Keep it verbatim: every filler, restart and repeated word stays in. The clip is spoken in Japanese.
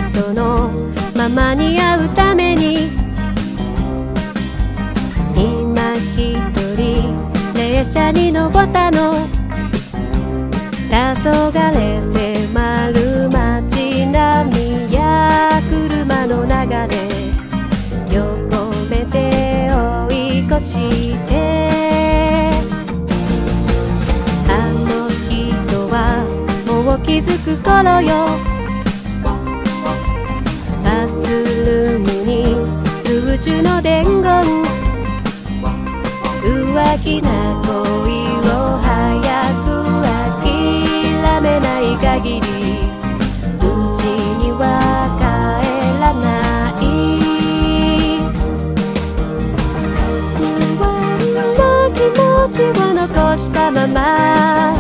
人のままに会うために今一人列車に乗ったの。黄昏迫る街並みや車の流れ横目で追い越してあの人はもう気づく頃よ。バスルームにルージュの伝言浮気な恋を早く諦めない限りうちには帰らない不安な気持ちを残したまま